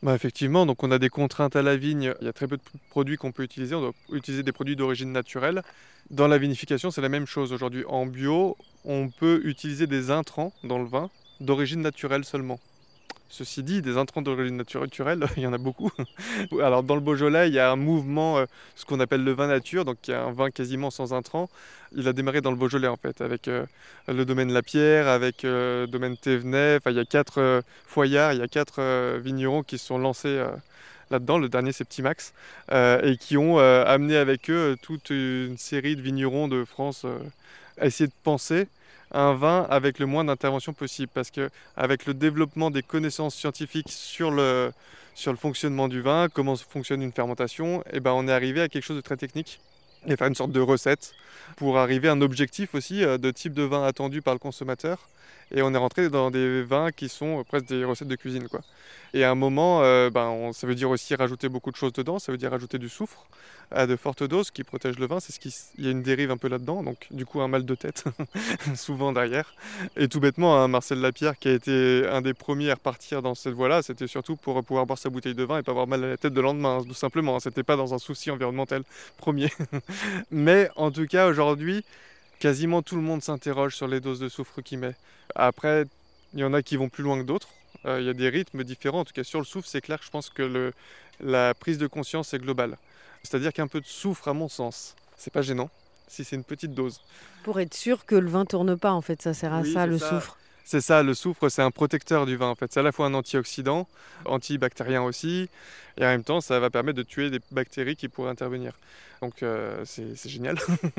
Effectivement, donc on a des contraintes à la vigne, il y a très peu de produits qu'on peut utiliser, on doit utiliser des produits d'origine naturelle. Dans la vinification, c'est la même chose aujourd'hui. En bio, on peut utiliser des intrants dans le vin d'origine naturelle seulement. Ceci dit, des intrants d'origine naturelle, il y en a beaucoup. Alors dans le Beaujolais, il y a un mouvement, ce qu'on appelle le vin nature, donc il y a un vin quasiment sans intrants. Il a démarré dans le Beaujolais en fait, avec le domaine Lapierre, avec le domaine Thévenet. Enfin, il y a 4 foyards, il y a 4 vignerons qui se sont lancés là-dedans. Le dernier, c'est Petit Max, et qui ont amené avec eux toute une série de vignerons de France à essayer de penser un vin avec le moins d'intervention possible, parce que avec le développement des connaissances scientifiques sur le fonctionnement du vin, comment fonctionne une fermentation, et on est arrivé à quelque chose de très technique et faire une sorte de recette pour arriver à un objectif aussi de type de vin attendu par le consommateur. Et on est rentré dans des vins qui sont presque des recettes de cuisine, quoi. Et à un moment, ça veut dire aussi rajouter beaucoup de choses dedans, ça veut dire rajouter du soufre à de fortes doses qui protège le vin. Il y a une dérive un peu là-dedans, donc du coup un mal de tête, souvent derrière. Et tout bêtement, Marcel Lapierre, qui a été un des premiers à repartir dans cette voie-là, c'était surtout pour pouvoir boire sa bouteille de vin et pas avoir mal à la tête le lendemain, tout simplement. C'était pas dans un souci environnemental premier. Mais en tout cas, aujourd'hui, quasiment tout le monde s'interroge sur les doses de soufre qu'il met. Après, il y en a qui vont plus loin que d'autres. Il y a des rythmes différents. En tout cas, sur le soufre, c'est clair que je pense que la prise de conscience est globale. C'est-à-dire qu'un peu de soufre, à mon sens, c'est pas gênant, si c'est une petite dose. Pour être sûr que le vin tourne pas, en fait, ça sert à ça, le soufre. C'est ça, le soufre, c'est un protecteur du vin, en fait. C'est à la fois un antioxydant, antibactérien aussi, et en même temps, ça va permettre de tuer des bactéries qui pourraient intervenir. Donc c'est génial.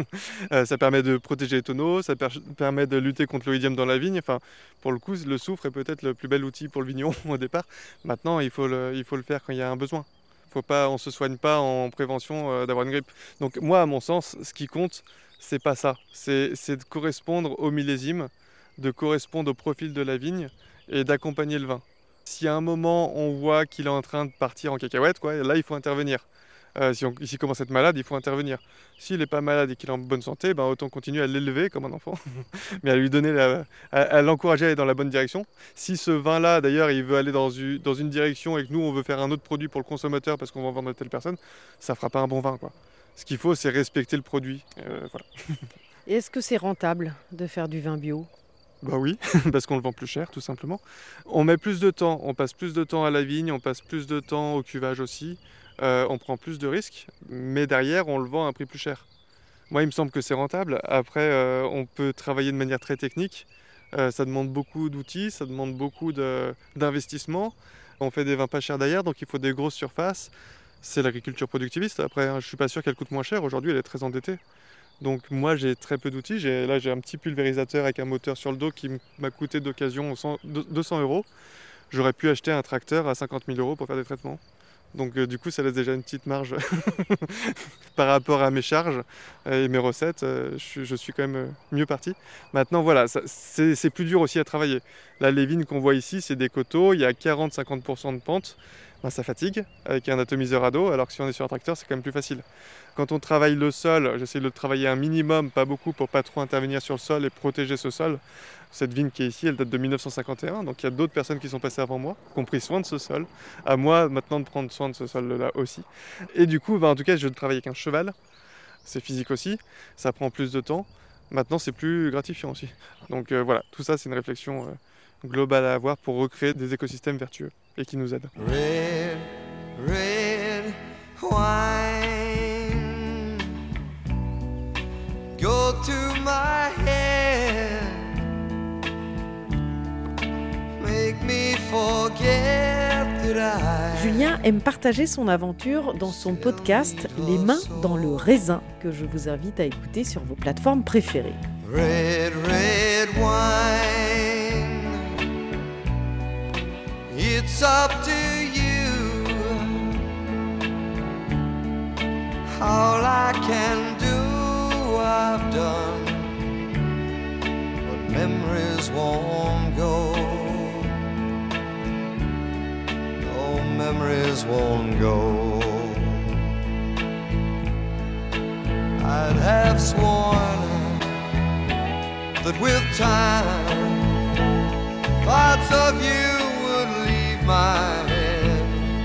Ça permet de protéger les tonneaux, ça permet de lutter contre l'oïdium dans la vigne. Enfin, pour le coup, le soufre est peut-être le plus bel outil pour le vigneron au départ. Maintenant, il faut le faire quand il y a un besoin. On ne se soigne pas en prévention d'avoir une grippe. Donc moi, à mon sens, ce qui compte, c'est pas ça. C'est de correspondre au millésime, de correspondre au profil de la vigne et d'accompagner le vin. Si à un moment, on voit qu'il est en train de partir en cacahuète, là, il faut intervenir. S'il commence à être malade, il faut intervenir. S'il n'est pas malade et qu'il est en bonne santé, autant continuer à l'élever comme un enfant, mais à lui donner à l'encourager à aller dans la bonne direction. Si ce vin-là, d'ailleurs, il veut aller dans une direction et que nous, on veut faire un autre produit pour le consommateur parce qu'on va vendre à telle personne, ça ne fera pas un bon vin, quoi. Ce qu'il faut, c'est respecter le produit. Voilà. Et est-ce que c'est rentable de faire du vin bio ? Oui, parce qu'on le vend plus cher, tout simplement. On met plus de temps, on passe plus de temps à la vigne, on passe plus de temps au cuvage aussi. On prend plus de risques, mais derrière, on le vend à un prix plus cher. Moi, il me semble que c'est rentable. Après, on peut travailler de manière très technique. Ça demande beaucoup d'outils, ça demande beaucoup d'investissement. On fait des vins pas chers derrière, donc il faut des grosses surfaces. C'est l'agriculture productiviste. Après, je ne suis pas sûr qu'elle coûte moins cher. Aujourd'hui, elle est très endettée. Donc moi, j'ai très peu d'outils. Là, j'ai un petit pulvérisateur avec un moteur sur le dos qui m'a coûté d'occasion 200 €. J'aurais pu acheter un tracteur à 50 000 € pour faire des traitements. Donc du coup, ça laisse déjà une petite marge par rapport à mes charges et mes recettes. Je suis quand même mieux parti. Maintenant, voilà, c'est plus dur aussi à travailler. Là, les vignes qu'on voit ici, c'est des coteaux. Il y a 40-50% de pente. Ça fatigue avec un atomiseur à dos, alors que si on est sur un tracteur, c'est quand même plus facile. Quand on travaille le sol, j'essaie de le travailler un minimum, pas beaucoup, pour pas trop intervenir sur le sol et protéger ce sol. Cette vigne qui est ici, elle date de 1951, donc il y a d'autres personnes qui sont passées avant moi, qui ont pris soin de ce sol. À moi maintenant de prendre soin de ce sol-là aussi. Et du coup, en tout cas, je travaille avec un cheval. C'est physique aussi, ça prend plus de temps. Maintenant, c'est plus gratifiant aussi. Donc voilà, tout ça, c'est une réflexion globale à avoir pour recréer des écosystèmes vertueux et qui nous aident. Red, red wine, go to my head, make me forget that Julien aime partager son aventure dans son podcast Les mains dans le raisin, que je vous invite à écouter sur vos plateformes préférées. Red, red wine, it's up to you. All I can do, I've done, but memories won't go. No, memories won't go. I'd have sworn that with time, thoughts of you would leave my head.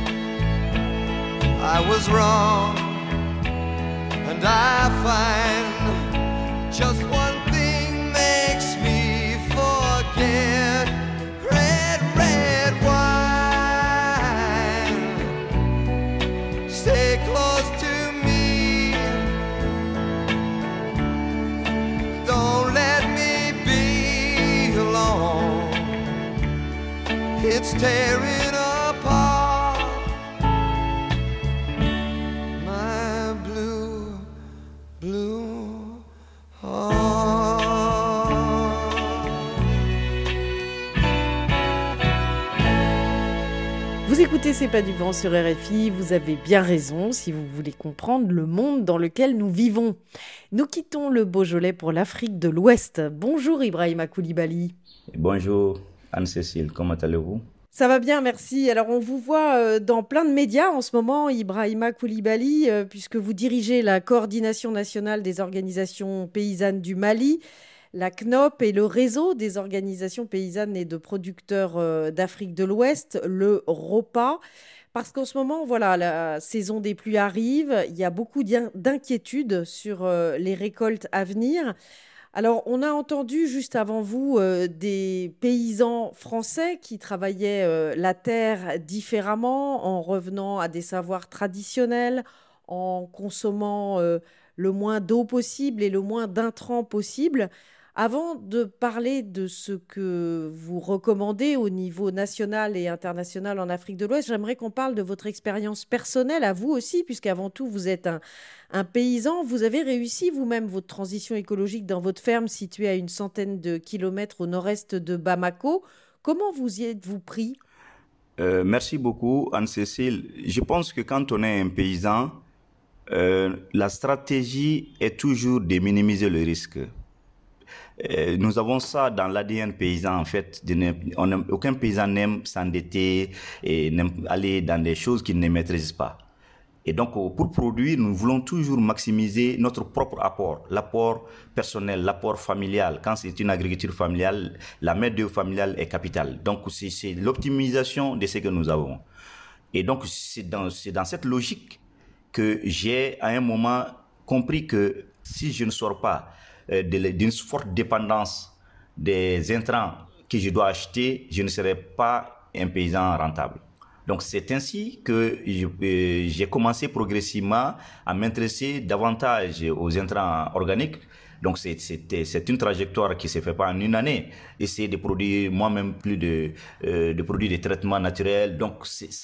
I was wrong, and I find just one thing makes me forget. Red, red wine, stay close to me. Don't let me be alone. It's tearing apart my blue, blue heart. Vous écoutez C'est pas du vent sur RFI, vous avez bien raison si vous voulez comprendre le monde dans lequel nous vivons. Nous quittons le Beaujolais pour l'Afrique de l'Ouest. Bonjour Ibrahima Koulibaly. Bonjour Anne-Cécile, comment allez-vous? Ça va bien, merci. Alors on vous voit dans plein de médias en ce moment, Ibrahima Koulibaly, puisque vous dirigez la coordination nationale des organisations paysannes du Mali, la CNOP et le réseau des organisations paysannes et de producteurs d'Afrique de l'Ouest, le ROPA. Parce qu'en ce moment, voilà, la saison des pluies arrive, il y a beaucoup d'inquiétudes sur les récoltes à venir. Alors, on a entendu juste avant vous des paysans français qui travaillaient la terre différemment, en revenant à des savoirs traditionnels, en consommant le moins d'eau possible et le moins d'intrants possible. Avant de parler de ce que vous recommandez au niveau national et international en Afrique de l'Ouest, j'aimerais qu'on parle de votre expérience personnelle à vous aussi, puisqu'avant tout, vous êtes un paysan. Vous avez réussi vous-même votre transition écologique dans votre ferme située à une centaine de kilomètres au nord-est de Bamako. Comment vous y êtes-vous pris ? Merci beaucoup Anne-Cécile. Je pense que quand on est un paysan, la stratégie est toujours de minimiser le risque. Nous avons ça dans l'ADN paysan en fait. Aucun paysan n'aime s'endetter et n'aime aller dans des choses qu'il ne maîtrise pas. Et donc pour produire, nous voulons toujours maximiser notre propre apport, l'apport personnel, l'apport familial. Quand c'est une agriculture familiale, la main-d'œuvre familiale est capitale. Donc c'est l'optimisation de ce que nous avons. Et donc c'est dans cette logique que j'ai à un moment compris que si je ne sors pas d'une forte dépendance des intrants que je dois acheter, je ne serai pas un paysan rentable. Donc c'est ainsi que j'ai commencé progressivement à m'intéresser davantage aux intrants organiques. Donc c'est une trajectoire qui ne se fait pas en une année. Essayer de produire moi-même plus de produits de traitement naturel. Donc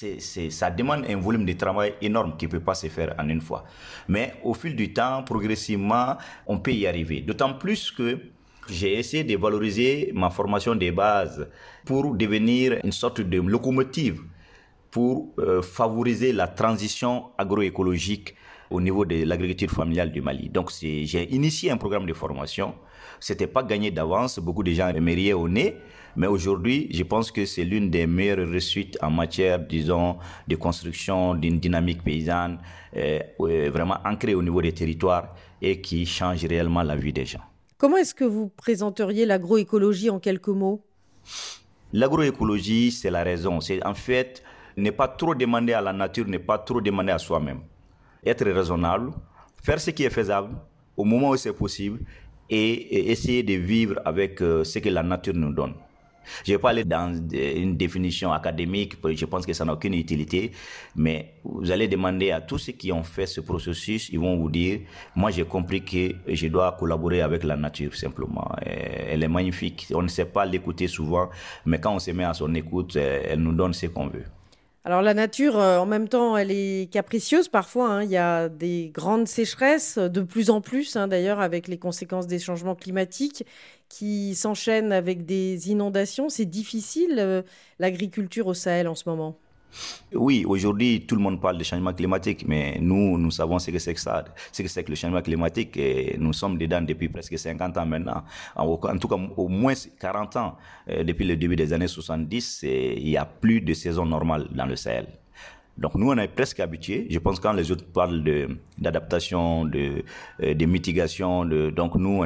ça demande un volume de travail énorme qui ne peut pas se faire en une fois. Mais au fil du temps, progressivement, on peut y arriver. D'autant plus que j'ai essayé de valoriser ma formation de base pour devenir une sorte de locomotive pour favoriser la transition agroécologique au niveau de l'agriculture familiale du Mali. Donc j'ai initié un programme de formation. C'était pas gagné d'avance, beaucoup de gens me riaient au nez, mais aujourd'hui, je pense que c'est l'une des meilleures réussites en matière, disons, de construction d'une dynamique paysanne vraiment ancrée au niveau des territoires et qui change réellement la vie des gens. Comment est-ce que vous présenteriez l'agroécologie en quelques mots ? L'agroécologie, c'est la raison. C'est en fait ne pas trop demander à la nature, ne pas trop demander à soi-même. Être raisonnable, faire ce qui est faisable au moment où c'est possible et essayer de vivre avec ce que la nature nous donne. Je ne vais pas aller dans une définition académique, je pense que ça n'a aucune utilité, mais vous allez demander à tous ceux qui ont fait ce processus, ils vont vous dire, moi j'ai compris que je dois collaborer avec la nature simplement. Elle est magnifique, on ne sait pas l'écouter souvent, mais quand on se met à son écoute, elle nous donne ce qu'on veut. Alors la nature, en même temps, elle est capricieuse parfois. Il y a des grandes sécheresses, de plus en plus d'ailleurs, avec les conséquences des changements climatiques qui s'enchaînent avec des inondations. C'est difficile, l'agriculture au Sahel en ce moment. Oui, aujourd'hui, tout le monde parle de changement climatique, mais nous savons ce que c'est que ça, ce que c'est que le changement climatique. Et nous sommes dedans depuis presque 50 ans maintenant. En tout cas, au moins 40 ans. Depuis le début des années 70, il n'y a plus de saison normale dans le Sahel. Donc nous, on est presque habitués. Je pense que quand les autres parlent d'adaptation, de mitigation, donc nous,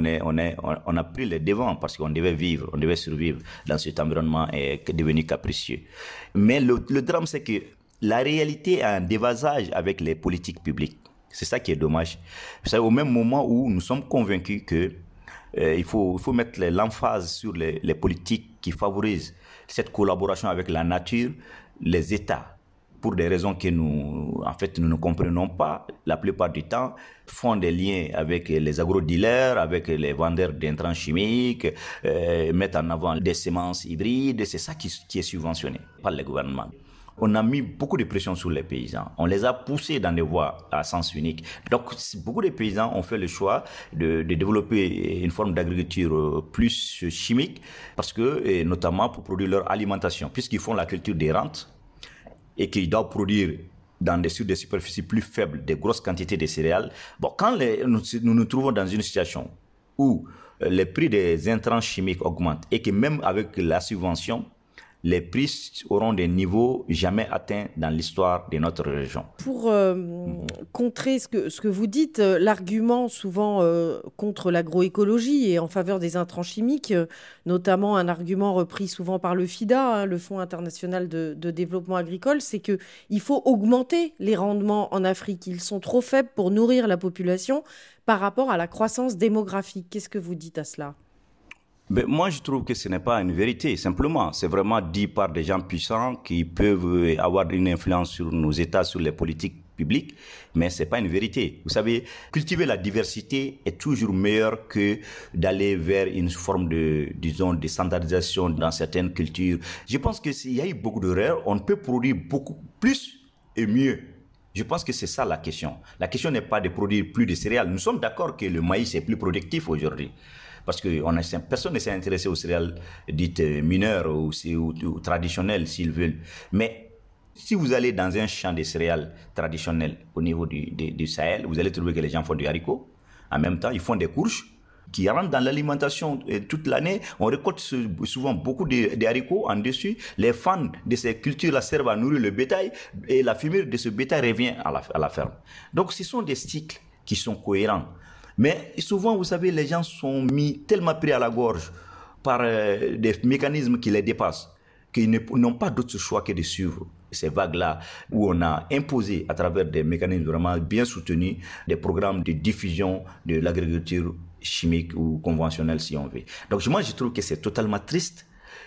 on a pris les devants parce qu'on devait vivre, on devait survivre dans cet environnement et devenu capricieux. Mais le drame, c'est que la réalité a un déphasage avec les politiques publiques. C'est ça qui est dommage. C'est au même moment où nous sommes convaincus que il faut mettre l'emphase sur les politiques qui favorisent cette collaboration avec la nature, les États, pour des raisons que nous ne comprenons pas, la plupart du temps, font des liens avec les agro-dealers, avec les vendeurs d'intrants chimiques, mettent en avant des semences hybrides. C'est ça qui est subventionné par le gouvernement. On a mis beaucoup de pression sur les paysans. On les a poussés dans des voies à sens unique. Donc, beaucoup de paysans ont fait le choix de développer une forme d'agriculture plus chimique, parce que, et notamment pour produire leur alimentation, puisqu'ils font la culture des rentes et qu'ils doivent produire sur des superficies plus faibles des grosses quantités de céréales. Bon, quand nous nous trouvons dans une situation où les prix des intrants chimiques augmentent et que même avec la subvention, les prix auront des niveaux jamais atteints dans l'histoire de notre région. Pour contrer ce que vous dites, l'argument souvent contre l'agroécologie et en faveur des intrants chimiques, notamment un argument repris souvent par le FIDA, le Fonds international de développement agricole, c'est qu'il faut augmenter les rendements en Afrique. Ils sont trop faibles pour nourrir la population par rapport à la croissance démographique. Qu'est-ce que vous dites à cela ? Mais moi, je trouve que ce n'est pas une vérité, simplement. C'est vraiment dit par des gens puissants qui peuvent avoir une influence sur nos États, sur les politiques publiques, mais ce n'est pas une vérité. Vous savez, cultiver la diversité est toujours meilleur que d'aller vers une forme de standardisation dans certaines cultures. Je pense qu'il y a eu beaucoup d'erreurs. On peut produire beaucoup plus et mieux. Je pense que c'est ça la question. La question n'est pas de produire plus de céréales. Nous sommes d'accord que le maïs est plus productif aujourd'hui. Parce que personne ne s'est intéressé aux céréales dites mineures ou traditionnelles, s'ils veulent. Mais si vous allez dans un champ de céréales traditionnelles au niveau du Sahel, vous allez trouver que les gens font du haricot. En même temps, ils font des courges qui rentrent dans l'alimentation toute l'année. On récolte souvent beaucoup de haricots en dessus. Les fans de ces cultures-là servent à nourrir le bétail et la fumure de ce bétail revient à la ferme. Donc, ce sont des cycles qui sont cohérents. Mais souvent, vous savez, les gens sont tellement pris à la gorge par des mécanismes qui les dépassent, qu'ils n'ont pas d'autre choix que de suivre ces vagues-là, où on a imposé, à travers des mécanismes vraiment bien soutenus, des programmes de diffusion de l'agriculture chimique ou conventionnelle, si on veut. Donc moi, je trouve que c'est totalement triste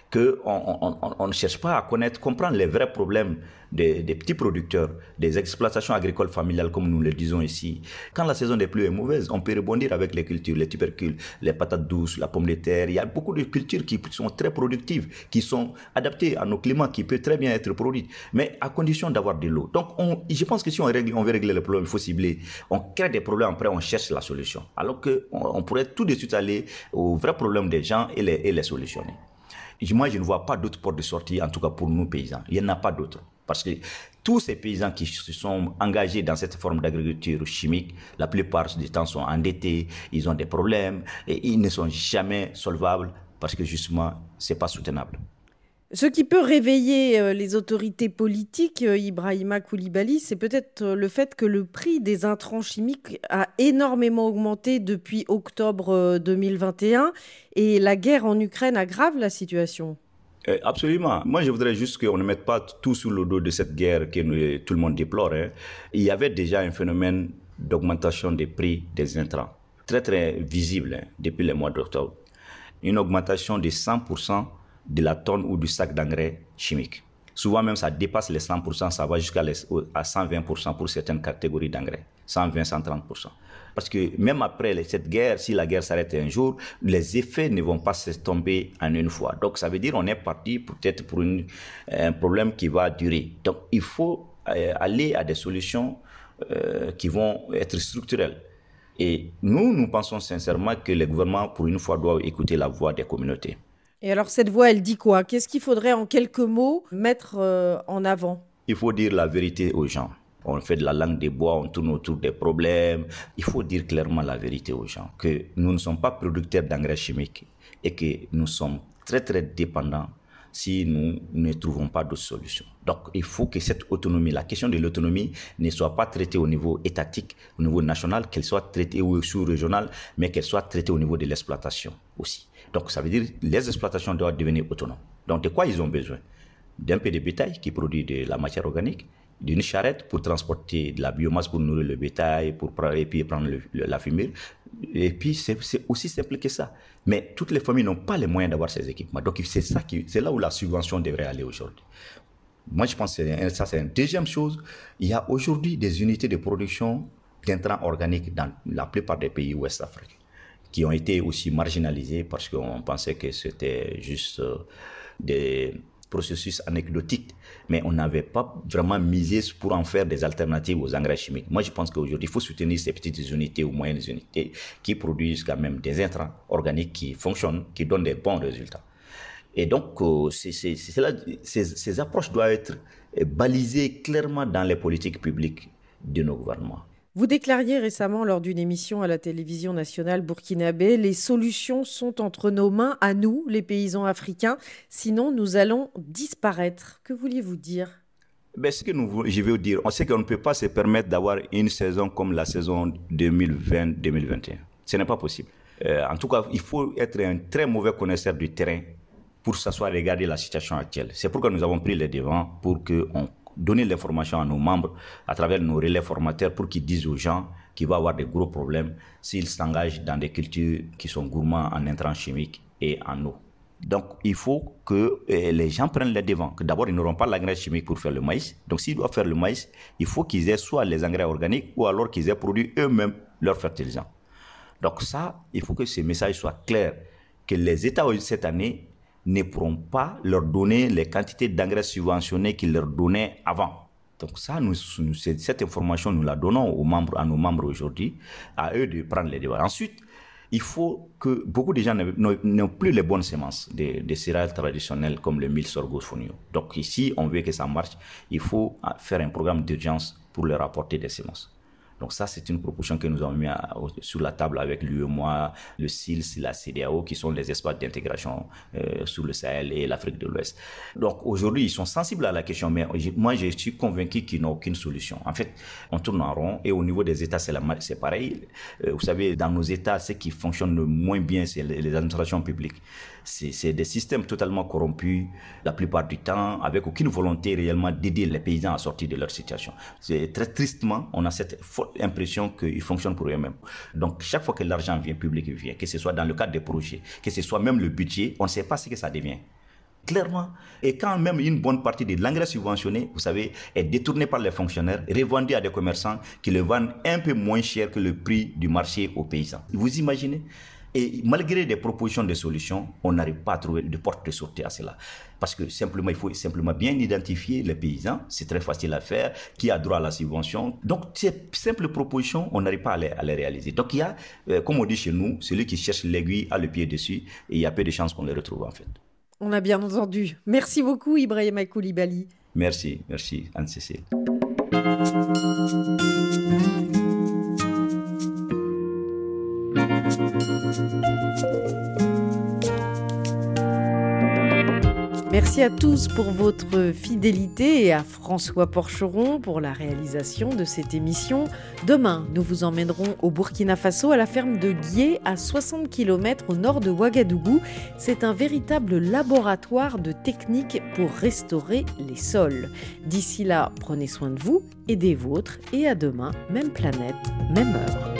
qu'on ne cherche pas à comprendre les vrais problèmes des petits producteurs, des exploitations agricoles familiales, comme nous le disons ici. Quand la saison des pluies est mauvaise, on peut rebondir avec les cultures, les tubercules, les patates douces, la pomme de terre. Il y a beaucoup de cultures qui sont très productives, qui sont adaptées à nos climats, qui peuvent très bien être produites, mais à condition d'avoir de l'eau. Donc, je pense que si on veut régler le problème, il faut cibler. On crée des problèmes, après on cherche la solution. Alors qu'on pourrait tout de suite aller aux vrais problèmes des gens et les solutionner. Moi, je ne vois pas d'autre porte de sortie, en tout cas pour nous paysans. Il n'y en a pas d'autre. Parce que tous ces paysans qui se sont engagés dans cette forme d'agriculture chimique, la plupart du temps sont endettés, ils ont des problèmes et ils ne sont jamais solvables parce que justement, ce n'est pas soutenable. Ce qui peut réveiller les autorités politiques, Ibrahima Coulibaly, c'est peut-être le fait que le prix des intrants chimiques a énormément augmenté depuis octobre 2021 et la guerre en Ukraine aggrave la situation. Absolument. Moi, je voudrais juste qu'on ne mette pas tout sous le dos de cette guerre que tout le monde déplore. Il y avait déjà un phénomène d'augmentation des prix des intrants, très très visible depuis le mois d'octobre. Une augmentation de 100% de la tonne ou du sac d'engrais chimique. Souvent même, ça dépasse les 100%, ça va jusqu'à 120% pour certaines catégories d'engrais. 120, 130%. Parce que même après cette guerre, si la guerre s'arrête un jour, les effets ne vont pas s'estomper en une fois. Donc ça veut dire qu'on est parti peut-être pour un problème qui va durer. Donc il faut aller à des solutions qui vont être structurelles. Et nous pensons sincèrement que le gouvernement, pour une fois, doit écouter la voix des communautés. Et alors cette voix, elle dit quoi ? Qu'est-ce qu'il faudrait en quelques mots mettre en avant ? Il faut dire la vérité aux gens. On fait de la langue des bois, on tourne autour des problèmes. Il faut dire clairement la vérité aux gens, que nous ne sommes pas producteurs d'engrais chimiques et que nous sommes très très dépendants si nous ne trouvons pas d'autres solutions. Donc il faut que cette autonomie, la question de l'autonomie ne soit pas traitée au niveau étatique, au niveau national, qu'elle soit traitée au sous-régional, mais qu'elle soit traitée au niveau de l'exploitation aussi. Donc ça veut dire que les exploitations doivent devenir autonomes. Donc de quoi ils ont besoin ? D'un peu de bétail qui produit de la matière organique. d'une charrette pour transporter de la biomasse pour nourrir le bétail, et puis prendre la fumure. Et puis, c'est aussi simple que ça. Mais toutes les familles n'ont pas les moyens d'avoir ces équipements. Donc, c'est là où la subvention devrait aller aujourd'hui. Moi, je pense que ça, c'est une deuxième chose. Il y a aujourd'hui des unités de production d'intrants organiques dans la plupart des pays ouest africains qui ont été aussi marginalisés parce qu'on pensait que c'était juste des processus anecdotiques, mais on n'avait pas vraiment misé pour en faire des alternatives aux engrais chimiques. Moi, je pense qu'aujourd'hui, il faut soutenir ces petites unités ou moyennes unités qui produisent quand même des intrants organiques qui fonctionnent, qui donnent des bons résultats. Et donc, ces approches doivent être balisées clairement dans les politiques publiques de nos gouvernements. Vous déclariez récemment lors d'une émission à la télévision nationale burkinabé, les solutions sont entre nos mains, à nous, les paysans africains, sinon nous allons disparaître. Que vouliez-vous dire ? Je veux dire, on sait qu'on ne peut pas se permettre d'avoir une saison comme la saison 2020-2021. Ce n'est pas possible. En tout cas, il faut être un très mauvais connaisseur du terrain pour s'asseoir et regarder la situation actuelle. C'est pourquoi nous avons pris les devants pour qu'on donner l'information à nos membres à travers nos relais formateurs pour qu'ils disent aux gens qu'il va y avoir des gros problèmes s'ils s'engagent dans des cultures qui sont gourmands en intrants chimiques et en eau. Donc, il faut que les gens prennent les devants. D'abord, ils n'auront pas l'engrais chimique pour faire le maïs. Donc, s'ils doivent faire le maïs, il faut qu'ils aient soit les engrais organiques ou alors qu'ils aient produit eux-mêmes leurs fertilisants. Donc ça, il faut que ces messages soient clairs, que les États cette année ne pourront pas leur donner les quantités d'engrais subventionnés qu'ils leur donnaient avant. Donc ça, cette information, nous la donnons à nos membres aujourd'hui, à eux de prendre les devants. Ensuite, il faut que beaucoup de gens n'ont plus les bonnes semences des céréales traditionnelles comme le mil, sorgho, fonio. Donc ici, on veut que ça marche, il faut faire un programme d'urgence pour leur apporter des semences. Donc ça, c'est une proposition que nous avons mis sur la table avec l'UEMOA, le SILS, la CEDEAO, qui sont les espaces d'intégration sur le Sahel et l'Afrique de l'Ouest. Donc aujourd'hui, ils sont sensibles à la question, mais moi, je suis convaincu qu'ils n'ont aucune solution. En fait, on tourne en rond et au niveau des États, c'est pareil. Vous savez, dans nos États, ce qui fonctionne le moins bien, c'est les administrations publiques. C'est des systèmes totalement corrompus, la plupart du temps, avec aucune volonté réellement d'aider les paysans à sortir de leur situation. C'est très tristement, on a cette forte impression qu'ils fonctionnent pour eux-mêmes. Donc, chaque fois que l'argent vient, public vient, que ce soit dans le cadre des projets, que ce soit même le budget, on ne sait pas ce que ça devient. Clairement. Et quand même une bonne partie de l'engrais subventionné, vous savez, est détourné par les fonctionnaires, revendu à des commerçants qui le vendent un peu moins cher que le prix du marché aux paysans. Vous imaginez ? Et malgré des propositions de solutions, on n'arrive pas à trouver de porte de sortie à cela. Parce que simplement, il faut simplement bien identifier les paysans. C'est très facile à faire. Qui a droit à la subvention? Donc, ces simples propositions, on n'arrive pas à les réaliser. Donc, il y a, comme on dit chez nous, celui qui cherche l'aiguille a le pied dessus. Et il y a peu de chances qu'on les retrouve, en fait. On a bien entendu. Merci beaucoup, Ibrahima Coulibaly. Merci Anne-Cécile. Merci à tous pour votre fidélité et à François Porcheron pour la réalisation de cette émission. Demain, nous vous emmènerons au Burkina Faso à la ferme de Guié, à 60 km au nord de Ouagadougou. C'est un véritable laboratoire de techniques pour restaurer les sols. D'ici là, prenez soin de vous et des vôtres et à demain, même planète, même heure.